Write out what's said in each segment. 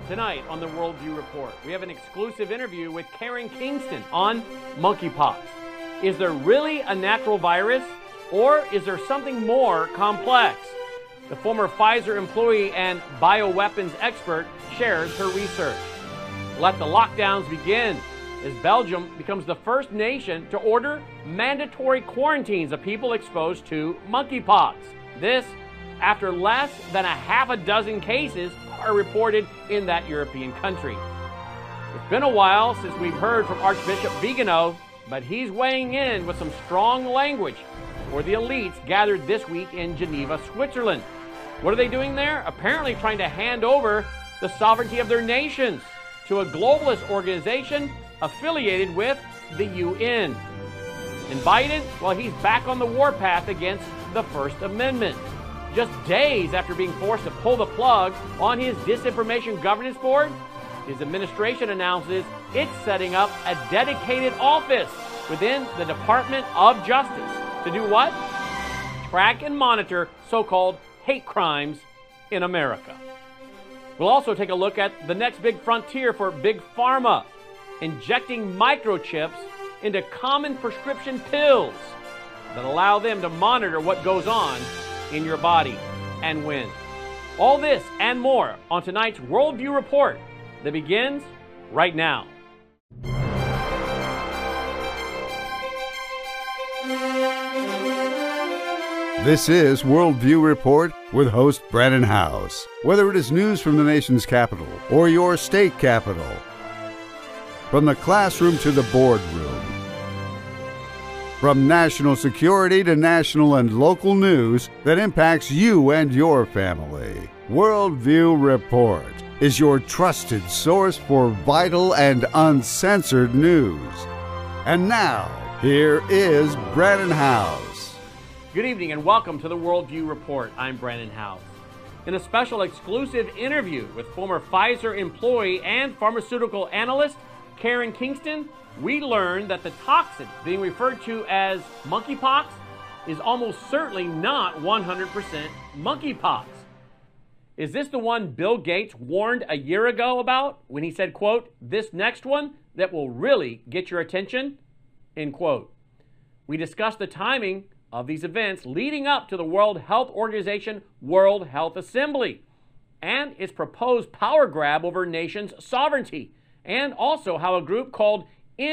Tonight on the Worldview Report, we have an exclusive interview with Karen Kingston on monkeypox. Is there really a natural virus, or is there something more complex? The former Pfizer employee and bioweapons expert shares her research. Let the lockdowns begin as Belgium becomes the first nation to order mandatory quarantines of people exposed to monkeypox. This after less than a half a dozen cases are reported in that European country. It's been a while since we've heard from Archbishop Vigano, but he's weighing in with some strong language for the elites gathered this week in Geneva, Switzerland. What are they doing there? Apparently trying to hand over the sovereignty of their nations to a globalist organization affiliated with the UN. And Biden, well, he's back on the warpath against the First Amendment. Just days after being forced to pull the plug on his Disinformation Governance Board, his administration announces it's setting up a dedicated office within the Department of Justice to do what? Track and monitor so-called hate crimes in America. We'll also take a look at the next big frontier for Big Pharma, injecting microchips into common prescription pills that allow them to monitor what goes on in your body and when. All this and more on tonight's Worldview Report that begins right now. This is Worldview Report with host Brandon House. Whether it is news from the nation's capital or your state capital, from the classroom to the boardroom, from national security to national and local news that impacts you and your family, Worldview Report is your trusted source for vital and uncensored news. And now, here is Brandon House. Good evening and welcome to the Worldview Report. I'm Brandon House. In a special exclusive interview with former Pfizer employee and pharmaceutical analyst Karen Kingston, we learned that the toxin being referred to as monkeypox is almost certainly not 100% monkeypox. Is this the one Bill Gates warned a year ago about when he said, quote, "this next one that will really get your attention," end quote. We discussed the timing of these events leading up to the World Health Organization World Health Assembly and its proposed power grab over nations' sovereignty, and also how a group called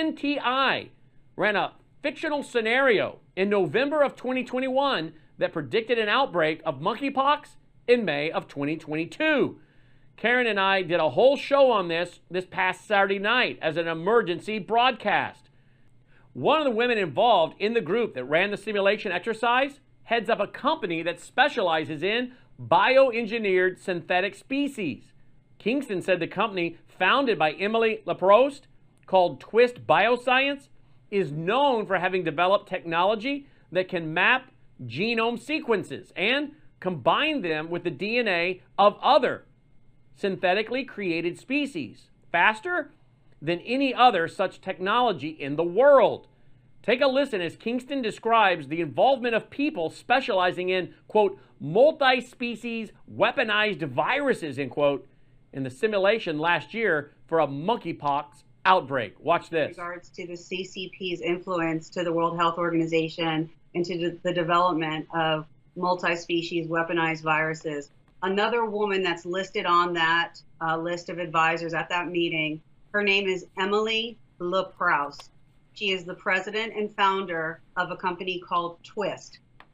NTI ran a fictional scenario in November of 2021 that predicted an outbreak of monkeypox in May of 2022. Karen and I did a whole show on this past Saturday night as an emergency broadcast. One of the women involved in the group that ran the simulation exercise heads up a company that specializes in bioengineered synthetic species. Kingston said the company, founded by Emily Leproust, called Twist Bioscience, is known for having developed technology that can map genome sequences and combine them with the DNA of other synthetically created species faster than any other such technology in the world. Take a listen as Kingston describes the involvement of people specializing in, quote, multi-species weaponized viruses, end quote, in the simulation last year for a monkeypox outbreak. Watch this. In regards to the CCP's influence to the World Health Organization and to the development of multi-species weaponized viruses. Another woman that's listed on that list of advisors at that meeting, her name is Emily Leproust. She is the president and founder of a company called Twist,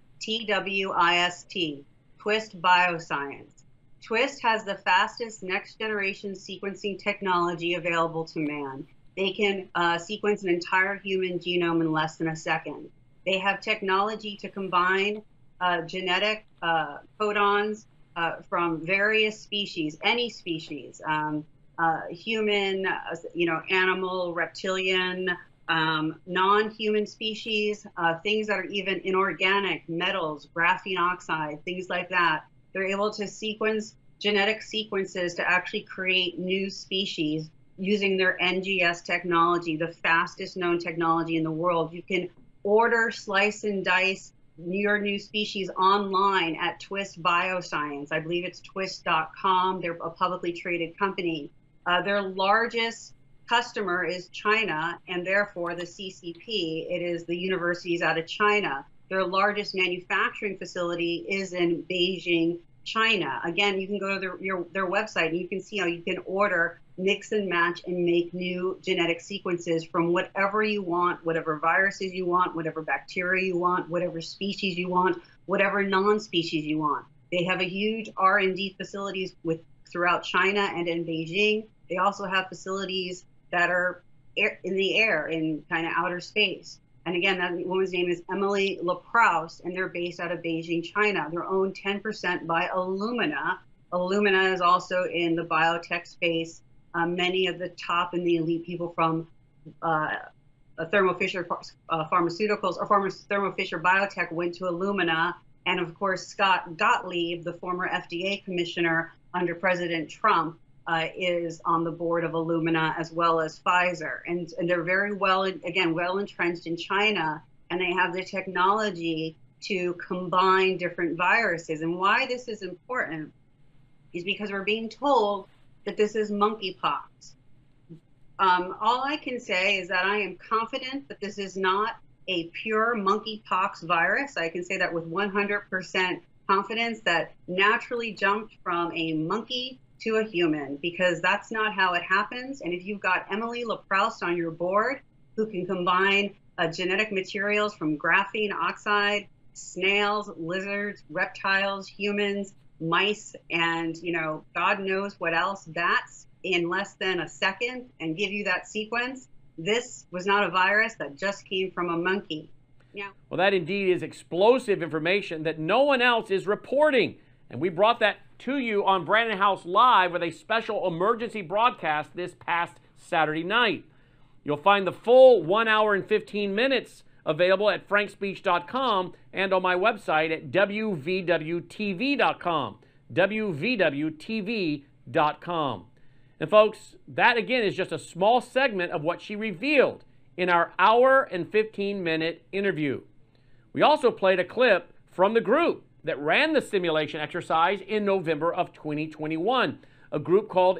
Twist, Twist Bioscience. Twist has the fastest next-generation sequencing technology available to man. They can sequence an entire human genome in less than a second. They have technology to combine genetic codons from various species, any species, human, animal, reptilian, non-human species, things that are even inorganic, metals, graphene oxide, things like that. They're able to sequence genetic sequences to actually create new species using their NGS technology, the fastest known technology in the world. You can order, slice and dice your new species online at Twist Bioscience. I believe it's twist.com. They're a publicly traded company. Their largest customer is China, and therefore the CCP. It is the universities out of China. Their largest manufacturing facility is in Beijing, China. Again, you can go to their website and you can see how you can order, mix and match, and make new genetic sequences from whatever you want, whatever viruses you want, whatever bacteria you want, whatever species you want, whatever non-species you want. They have a huge R&D facilities throughout China and in Beijing. They also have facilities that are in the air, in kind of outer space. And again, that woman's name is Emily LaProuse, and they're based out of Beijing, China. They're owned 10% by Illumina. Illumina is also in the biotech space. Many of the top and the elite people from Thermo Fisher Pharmaceuticals or Thermo Fisher Biotech went to Illumina. And of course, Scott Gottlieb, the former FDA commissioner under President Trump, is on the board of Illumina as well as Pfizer. And they're very well entrenched in China, and they have the technology to combine different viruses. And why this is important is because we're being told that this is monkeypox. All I can say is that I am confident that this is not a pure monkeypox virus. I can say that with 100% confidence that naturally jumped from a monkey to a human, because that's not how it happens. And if you've got Emily LaProuse on your board who can combine genetic materials from graphene oxide, snails, lizards, reptiles, humans, mice, and God knows what else, bats, in less than a second, and give you that sequence, this was not a virus that just came from a monkey. Yeah. Well, that indeed is explosive information that no one else is reporting. And we brought that to you on Brandon House Live with a special emergency broadcast this past Saturday night. You'll find the full 1 hour and 15 minutes available at frankspeech.com and on my website at wvwtv.com, wvwtv.com. And folks, that again is just a small segment of what she revealed in our hour and 15-minute interview. We also played a clip from the group that ran the simulation exercise in November of 2021, a group called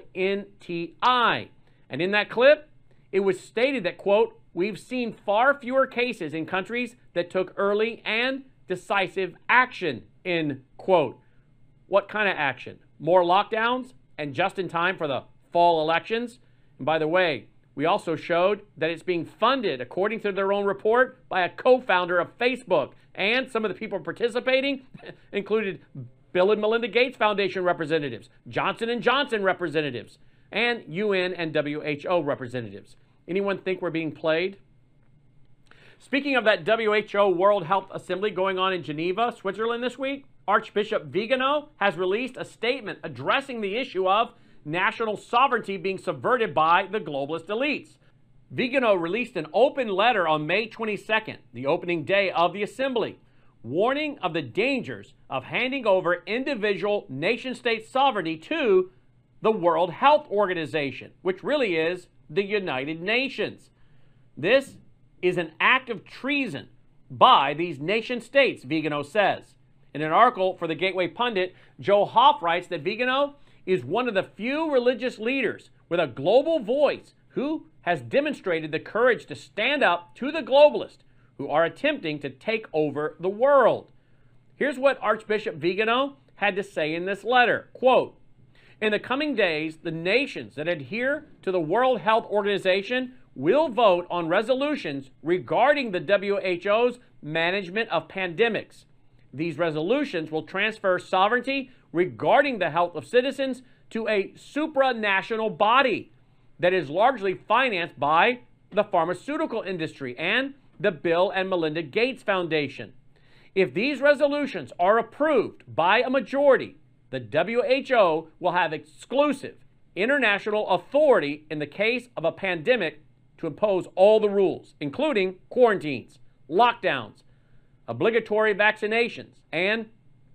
NTI. And in that clip, it was stated that, quote, "We've seen far fewer cases in countries that took early and decisive action," end quote. What kind of action? More lockdowns and just in time for the fall elections? And by the way, we also showed that it's being funded, according to their own report, by a co-founder of Facebook. And some of the people participating included Bill and Melinda Gates Foundation representatives, Johnson & Johnson representatives, and UN and WHO representatives. Anyone think we're being played? Speaking of that WHO World Health Assembly going on in Geneva, Switzerland this week, Archbishop Vigano has released a statement addressing the issue of national sovereignty being subverted by the globalist elites. Vigano released an open letter on May 22nd, the opening day of the assembly, warning of the dangers of handing over individual nation-state sovereignty to the World Health Organization, which really is the United Nations. This is an act of treason by these nation-states, Vigano says. In an article for the Gateway Pundit, Joe Hoff writes that Vigano is one of the few religious leaders with a global voice who has demonstrated the courage to stand up to the globalists who are attempting to take over the world. Here's what Archbishop Vigano had to say in this letter. Quote, "In the coming days, the nations that adhere to the World Health Organization will vote on resolutions regarding the WHO's management of pandemics. These resolutions will transfer sovereignty regarding the health of citizens to a supranational body that is largely financed by the pharmaceutical industry and the Bill and Melinda Gates Foundation. If these resolutions are approved by a majority, the WHO will have exclusive international authority in the case of a pandemic to impose all the rules, including quarantines, lockdowns, obligatory vaccinations, and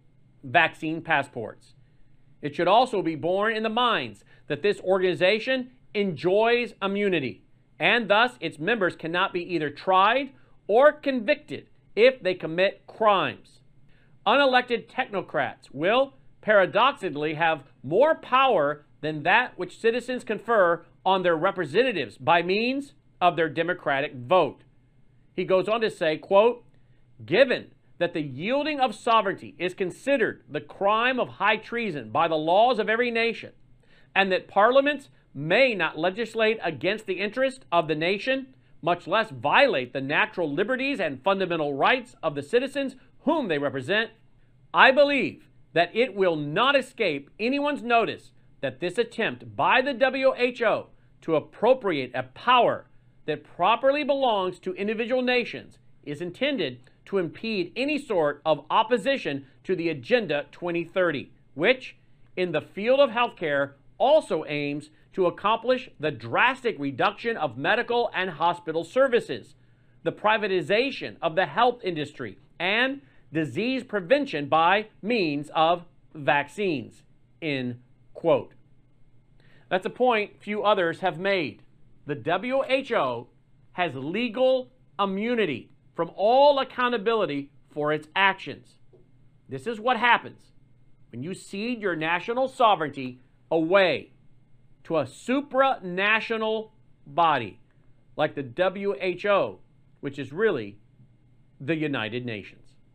vaccine passports. It should also be borne in the minds that this organization enjoys immunity, and thus its members cannot be either tried or convicted if they commit crimes. Unelected technocrats will paradoxically have more power than that which citizens confer on their representatives by means of their democratic vote. He goes on to say, quote, given that the yielding of sovereignty is considered the crime of high treason by the laws of every nation, and that parliaments may not legislate against the interest of the nation, much less violate the natural liberties and fundamental rights of the citizens whom they represent, I believe that it will not escape anyone's notice that this attempt by the WHO to appropriate a power that properly belongs to individual nations is intended to impede any sort of opposition to the Agenda 2030, which, in the field of healthcare, also aims to accomplish the drastic reduction of medical and hospital services, the privatization of the health industry, and disease prevention by means of vaccines, end quote. That's a point few others have made. The WHO has legal immunity from all accountability for its actions. This is what happens when you cede your national sovereignty away to a supranational body like the WHO, which is really the United Nations.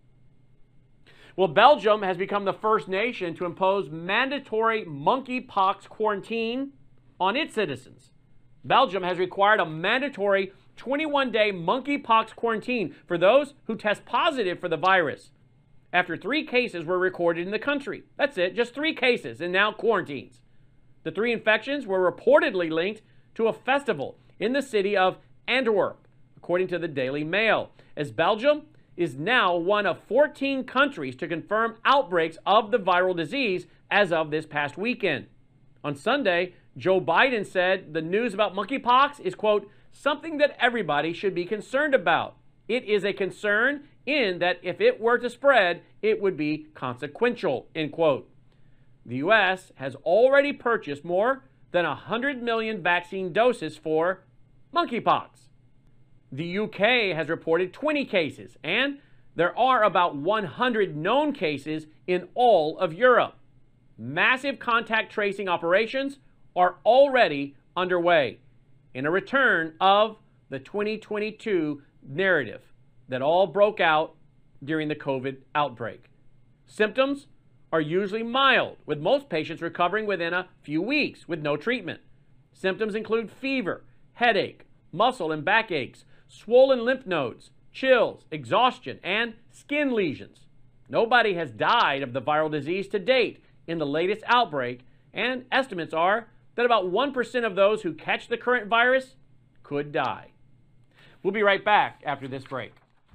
Well, Belgium has become the first nation to impose mandatory monkeypox quarantine on its citizens. Belgium has required a mandatory 21-day monkeypox quarantine for those who test positive for the virus after 3 cases were recorded in the country. That's it, just 3 cases and now quarantines. The 3 infections were reportedly linked to a festival in the city of Antwerp, according to the Daily Mail, as Belgium is now one of 14 countries to confirm outbreaks of the viral disease as of this past weekend. On Sunday, Joe Biden said the news about monkeypox is, quote, something that everybody should be concerned about. It is a concern in that if it were to spread, it would be consequential, end quote. The U.S. has already purchased more than 100 million vaccine doses for monkeypox. The U.K. has reported 20 cases, and there are about 100 known cases in all of Europe. Massive contact tracing operations are already underway in a return of the 2022 narrative that all broke out during the COVID outbreak. Symptoms are usually mild, with most patients recovering within a few weeks with no treatment. Symptoms include fever, headache, muscle and back aches, swollen lymph nodes, chills, exhaustion, and skin lesions. Nobody has died of the viral disease to date in the latest outbreak, and estimates are that about 1% of those who catch the current virus could die. We'll be right back after this break.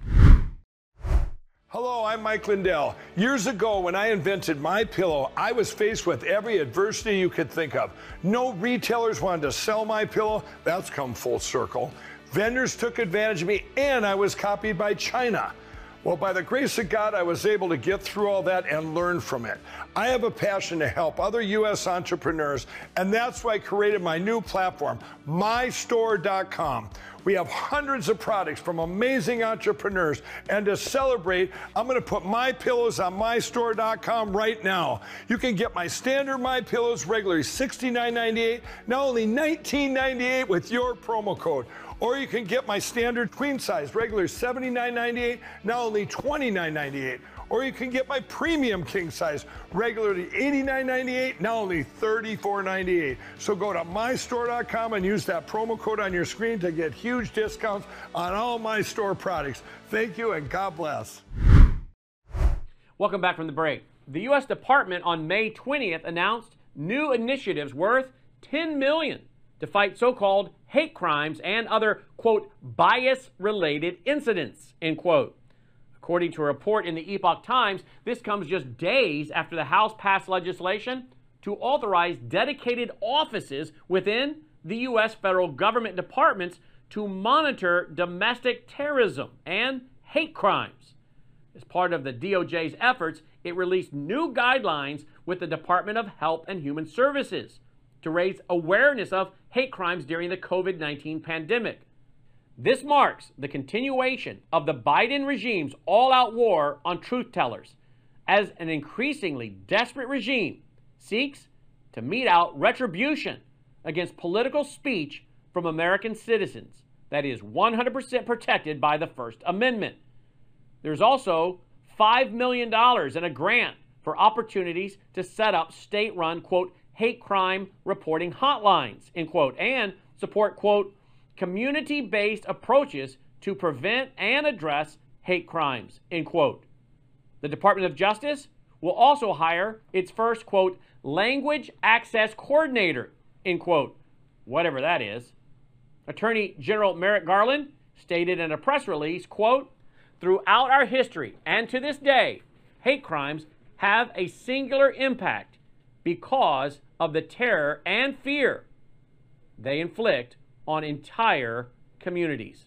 Hello, I'm Mike Lindell. Years ago, when I invented MyPillow, I was faced with every adversity you could think of. No retailers wanted to sell MyPillow. That's come full circle. Vendors took advantage of me, and I was copied by China. Well, by the grace of God, I was able to get through all that and learn from it. I have a passion to help other U.S. entrepreneurs, and that's why I created my new platform, mystore.com. We have hundreds of products from amazing entrepreneurs, and to celebrate, I'm going to put my pillows on mystore.com right now. You can get my standard My Pillows regularly $69.98, now only $19.98 with your promo code. Or you can get my standard queen size regular $79.98, now only $29.98. Or you can get my premium king size regularly $89.98, now only $34.98. So go to mystore.com and use that promo code on your screen to get huge discounts on all my store products. Thank you and God bless. Welcome back from the break. The U.S. Department on May 20th announced new initiatives worth $10 million to fight so-called hate crimes and other, quote, bias-related incidents, end quote. According to a report in the Epoch Times, this comes just days after the House passed legislation to authorize dedicated offices within the U.S. federal government departments to monitor domestic terrorism and hate crimes. As part of the DOJ's efforts, it released new guidelines with the Department of Health and Human Services to raise awareness of hate crimes during the COVID-19 pandemic. This marks the continuation of the Biden regime's all-out war on truth-tellers, as an increasingly desperate regime seeks to mete out retribution against political speech from American citizens that is 100% protected by the First Amendment. There's also $5 million in a grant for opportunities to set up state-run, quote, hate crime reporting hotlines, end quote, and support, quote, community-based approaches to prevent and address hate crimes, end quote. The Department of Justice will also hire its first, quote, language access coordinator, end quote, whatever that is. Attorney General Merrick Garland stated in a press release, quote, throughout our history and to this day, hate crimes have a singular impact because of the terror and fear they inflict on entire communities.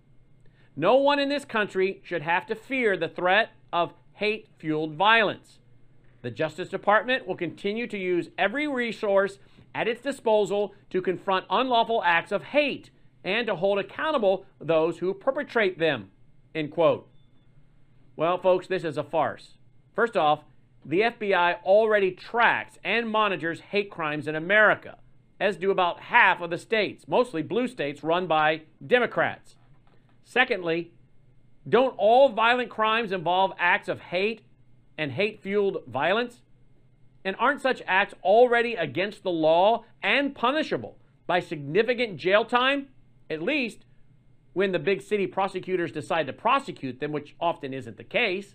No one in this country should have to fear the threat of hate-fueled violence. The Justice Department will continue to use every resource at its disposal to confront unlawful acts of hate and to hold accountable those who perpetrate them, end quote. Well, folks, this is a farce. First off, the FBI already tracks and monitors hate crimes in America, as do about half of the states, mostly blue states run by Democrats. Secondly, don't all violent crimes involve acts of hate and hate-fueled violence? And aren't such acts already against the law and punishable by significant jail time, at least when the big city prosecutors decide to prosecute them, which often isn't the case?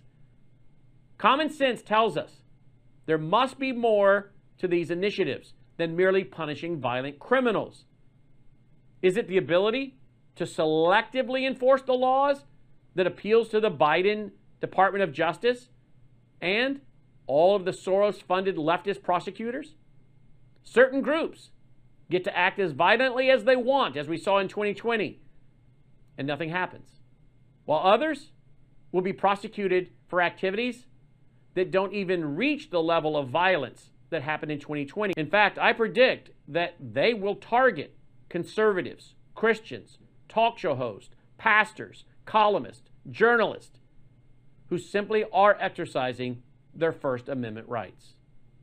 Common sense tells us there must be more to these initiatives than merely punishing violent criminals. Is it the ability to selectively enforce the laws that appeals to the Biden Department of Justice and all of the Soros-funded leftist prosecutors? Certain groups get to act as violently as they want, as we saw in 2020, and nothing happens, while others will be prosecuted for activities that don't even reach the level of violence that happened in 2020. In fact, I predict that they will target conservatives, Christians, talk show hosts, pastors, columnists, journalists, who simply are exercising their First Amendment rights.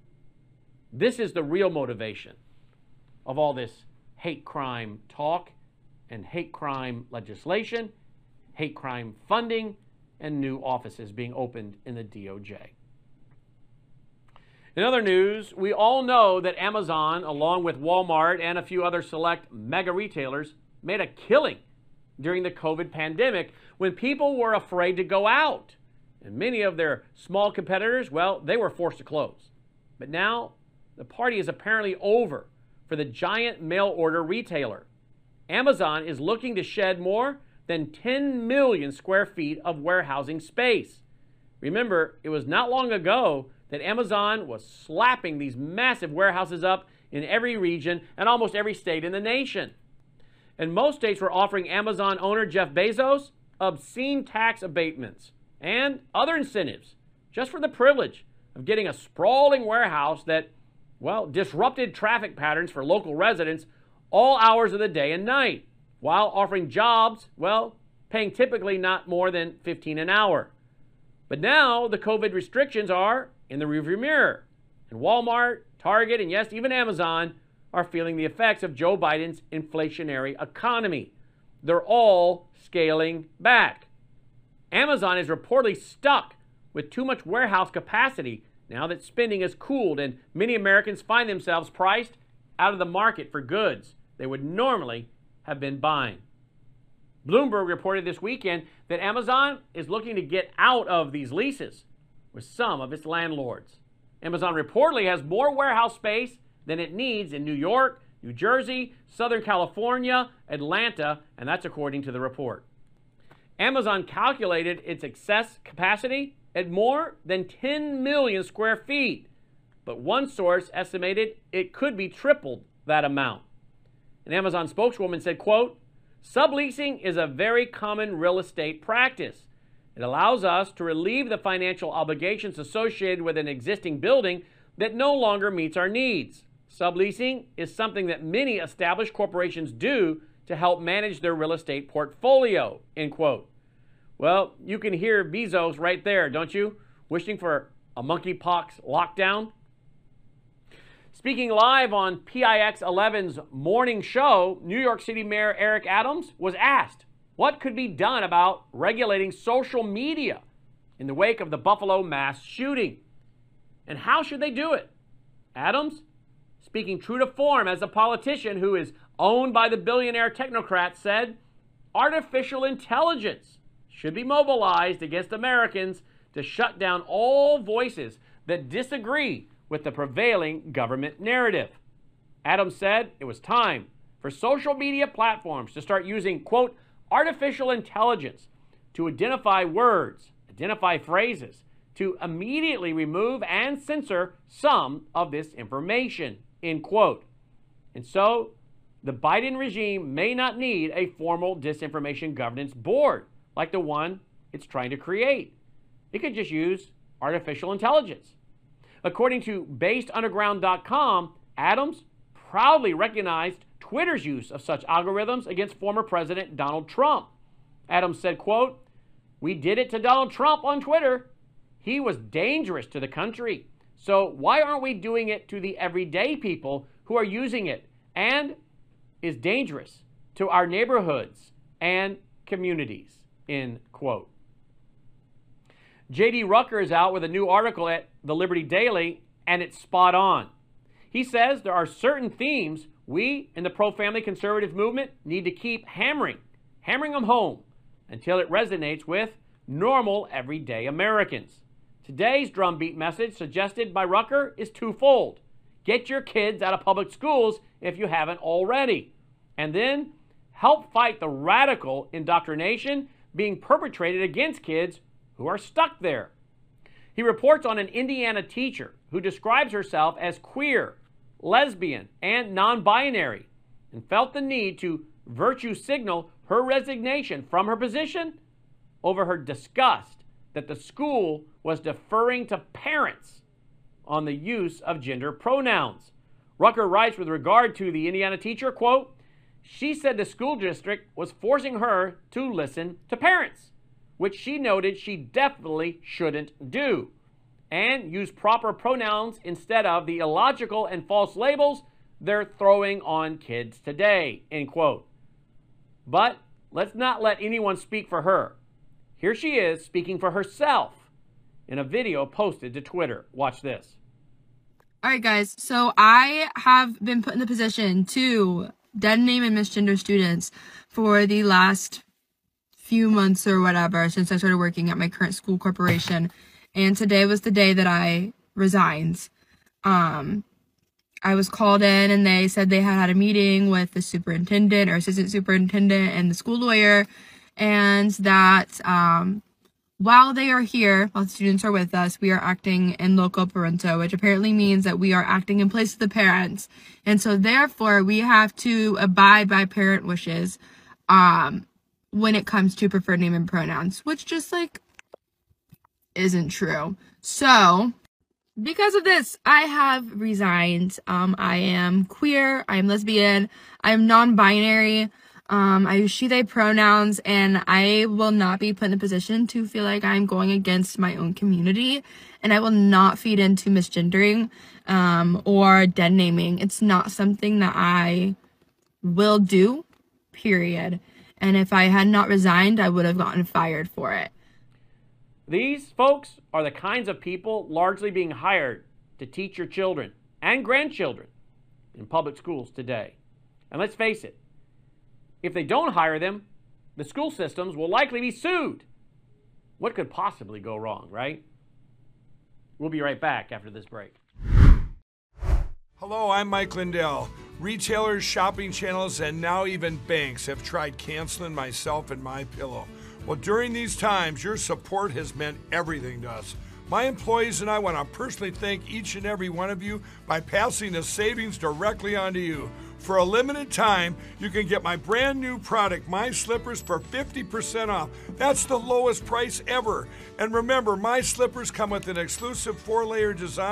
This is the real motivation of all this hate crime talk and hate crime legislation, hate crime funding, and new offices being opened in the DOJ. In other news, we all know that Amazon, along with Walmart and a few other select mega retailers, made a killing during the COVID pandemic when people were afraid to go out. And many of their small competitors, well, they were forced to close. But now the party is apparently over for the giant mail order retailer. Amazon is looking to shed more than 10 million square feet of warehousing space. Remember, it was not long ago that Amazon was slapping these massive warehouses up in every region and almost every state in the nation. And most states were offering Amazon owner Jeff Bezos obscene tax abatements and other incentives just for the privilege of getting a sprawling warehouse that, well, disrupted traffic patterns for local residents all hours of the day and night, while offering jobs, well, paying typically not more than $15 an hour. But now the COVID restrictions are in the rearview mirror, and Walmart, Target, and yes, even Amazon are feeling the effects of Joe Biden's inflationary economy. They're all scaling back. Amazon is reportedly stuck with too much warehouse capacity now that spending has cooled and many Americans find themselves priced out of the market for goods they would normally have been buying. Bloomberg reported this weekend that Amazon is looking to get out of these leases with some of its landlords. Amazon reportedly has more warehouse space than it needs in New York, New Jersey, Southern California, Atlanta, and that's according to the report. Amazon calculated its excess capacity at more than 10 million square feet, but one source estimated it could be tripled that amount. An Amazon spokeswoman said, quote, "Subleasing is a very common real estate practice. It allows us to relieve the financial obligations associated with an existing building that no longer meets our needs. Subleasing is something that many established corporations do to help manage their real estate portfolio, end quote. Well, you can hear Bezos right there, don't you? Wishing for a monkeypox lockdown. Speaking live on PIX 11's morning show, New York City Mayor Eric Adams was asked what could be done about regulating social media in the wake of the Buffalo mass shooting. And how should they do it? Adams, speaking true to form as a politician who is owned by the billionaire technocrat, said artificial intelligence should be mobilized against Americans to shut down all voices that disagree with the prevailing government narrative. Adams said it was time for social media platforms to start using, quote, artificial intelligence to identify words, identify phrases, to immediately remove and censor some of this information, end quote. And so, the Biden regime may not need a formal disinformation governance board like the one it's trying to create. It could just use artificial intelligence. According to BasedUnderground.com, Adams proudly recognized Twitter's use of such algorithms against former President Donald Trump. Adams said, quote, "We did it to Donald Trump on Twitter. He was dangerous to the country. So why aren't we doing it to the everyday people who are using it and is dangerous to our neighborhoods and communities," end quote. J.D. Rucker is out with a new article at the Liberty Daily, and it's spot on. He says there are certain themes we in the pro-family conservative movement need to keep hammering them home until it resonates with normal, everyday Americans. Today's drumbeat message suggested by Rucker is twofold. Get your kids out of public schools if you haven't already. And then help fight the radical indoctrination being perpetrated against kids who are stuck there. He reports on an Indiana teacher who describes herself as queer, lesbian, and non-binary, and felt the need to virtue signal her resignation from her position over her disgust that the school was deferring to parents on the use of gender pronouns. Rucker writes with regard to the Indiana teacher, quote, "She said the school district was forcing her to listen to parents, which she noted she definitely shouldn't do, and use proper pronouns instead of the illogical and false labels they're throwing on kids today," end quote. But let's not let anyone speak for her. Here she is speaking for herself in a video posted to Twitter. Watch this. All right, guys. So I have been put in the position to dead name and misgender students for the last few months or whatever since I started working at my current school corporation. And today was the day that I resigned. I was called in and they said they had a meeting with the superintendent or assistant superintendent and the school lawyer, and that while they are here, while the students are with us, we are acting in loco parento, which apparently means that we are acting in place of the parents. And so therefore we have to abide by parent wishes when it comes to preferred name and pronouns, which just like isn't true. So because of this, I have resigned. I am queer, I am lesbian, I am non-binary. I use she, they pronouns, and I will not be put in a position to feel like I'm going against my own community, and I will not feed into misgendering, or dead naming. It's not something that I will do, period. And if I had not resigned, I would have gotten fired for it. These folks are the kinds of people largely being hired to teach your children and grandchildren in public schools today. And let's face it, if they don't hire them, the school systems will likely be sued. What could possibly go wrong, right? We'll be right back after this break. Hello, I'm Mike Lindell. Retailers, shopping channels, and now even banks have tried canceling myself and MyPillow. Well, during these times, your support has meant everything to us. My employees and I want to personally thank each and every one of you by passing the savings directly on to you. For a limited time, you can get my brand new product, My Slippers, for 50% off. That's the lowest price ever. And remember, My Slippers come with an exclusive 4-layer design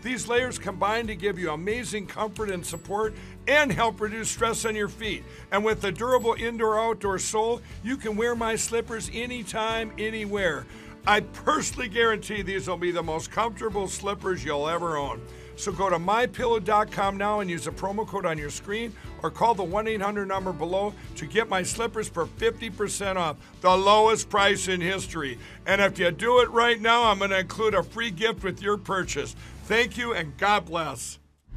These layers combine to give you amazing comfort and support and help reduce stress on your feet. And with the durable indoor-outdoor sole, you can wear my slippers anytime, anywhere. I personally guarantee these will be the most comfortable slippers you'll ever own. So go to MyPillow.com now and use the promo code on your screen or call the 1-800 number below to get my slippers for 50% off, the lowest price in history. And if you do it right now, I'm going to include a free gift with your purchase. Thank you and God bless.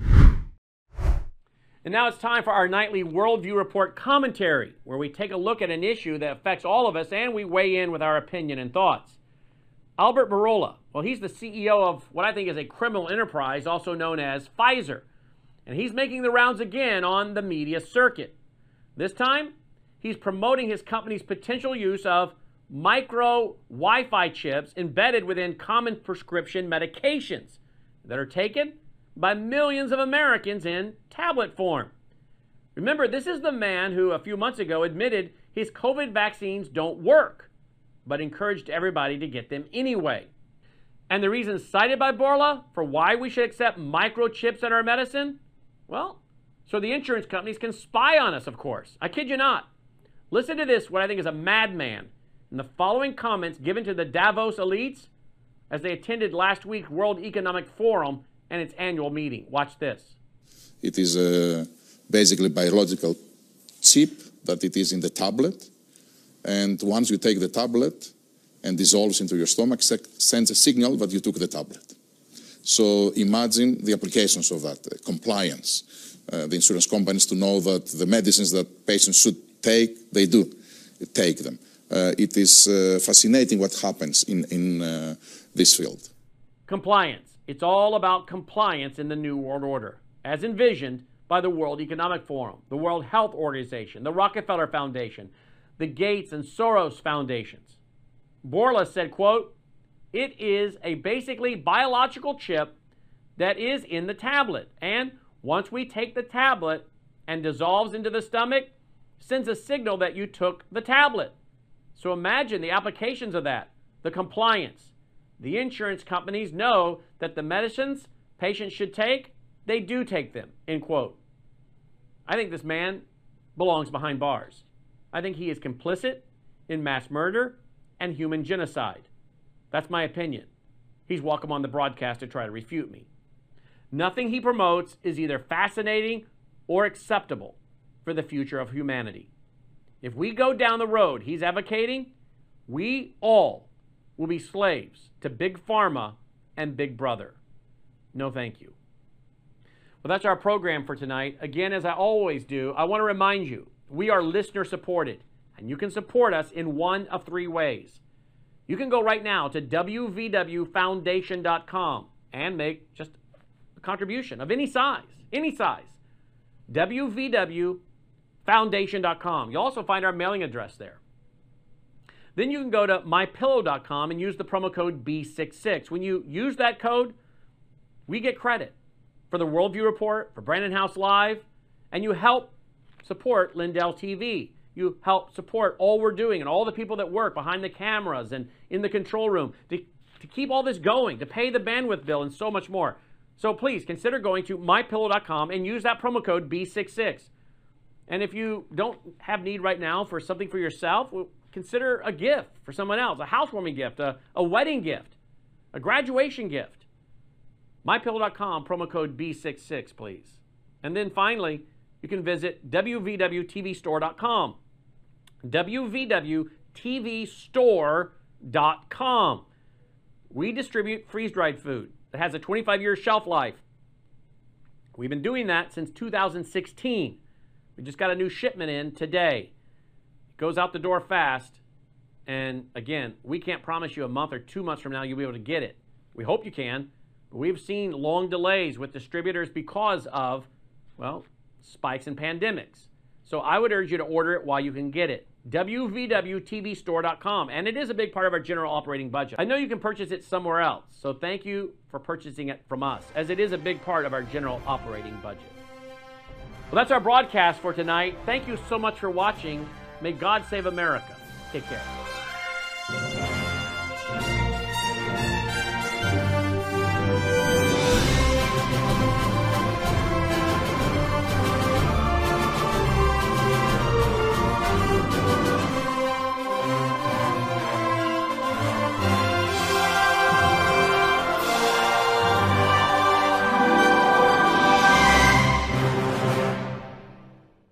And now it's time for our nightly Worldview Report commentary, where we take a look at an issue that affects all of us and we weigh in with our opinion and thoughts. Albert Bourla, well, he's the CEO of what I think is a criminal enterprise, also known as Pfizer. And he's making the rounds again on the media circuit. This time, he's promoting his company's potential use of micro Wi-Fi chips embedded within common prescription medications that are taken by millions of Americans in tablet form. Remember, this is the man who a few months ago admitted his COVID vaccines don't work, but encouraged everybody to get them anyway. And the reasons cited by Bourla for why we should accept microchips in our medicine? Well, so the insurance companies can spy on us, of course. I kid you not. Listen to this, what I think is a madman, in the following comments given to the Davos elites as they attended last week's World Economic Forum and its annual meeting. Watch this. It is basically biological chip that it is in the tablet. And once you take the tablet and dissolves into your stomach, sends a signal that you took the tablet. So imagine the applications of that, compliance. The insurance companies to know that the medicines that patients should take, they do take them. It is fascinating what happens in this field. Compliance. It's all about compliance in the New World Order, as envisioned by the World Economic Forum, the World Health Organization, the Rockefeller Foundation, the Gates and Soros Foundations. Bourla said, quote, "It is a basically biological chip that is in the tablet. And once we take the tablet and dissolves into the stomach, sends a signal that you took the tablet." So imagine the applications of that, the compliance. The insurance companies know that the medicines patients should take, they do take them, end quote. I think this man belongs behind bars. I think he is complicit in mass murder and human genocide. That's my opinion. He's welcome on the broadcast to try to refute me. Nothing he promotes is either fascinating or acceptable for the future of humanity. If we go down the road he's advocating, we all will be slaves to Big Pharma and Big Brother. No, thank you. Well, that's our program for tonight. Again, as I always do, I want to remind you, we are listener supported, and you can support us in one of three ways. You can go right now to wvwfoundation.com and make just a contribution of any size, wvwfoundation.com. You'll also find our mailing address there. Then you can go to mypillow.com and use the promo code B66. When you use that code, we get credit for the Worldview Report, for Brandon House Live, and you help support Lindell TV. You help support all we're doing and all the people that work behind the cameras and in the control room to keep all this going, to pay the bandwidth bill and so much more. So please consider going to mypillow.com and use that promo code B66. And if you don't have need right now for something for yourself, well, consider a gift for someone else, a housewarming gift, a wedding gift, a graduation gift. MyPillow.com, promo code B66, please. And then finally, you can visit wvwtvstore.com. wvwtvstore.com. We distribute freeze-dried food that has a 25-year shelf life. We've been doing that since 2016. We just got a new shipment in today. It goes out the door fast. And again, we can't promise you a month or 2 months from now you'll be able to get it. We hope you can. But we've seen long delays with distributors because of, well, spikes in pandemics. So I would urge you to order it while you can get it. wvwtvstore.com. And it is a big part of our general operating budget. I know you can purchase it somewhere else. So thank you for purchasing it from us, as it is a big part of our general operating budget. Well, that's our broadcast for tonight. Thank you so much for watching. May God save America. Take care.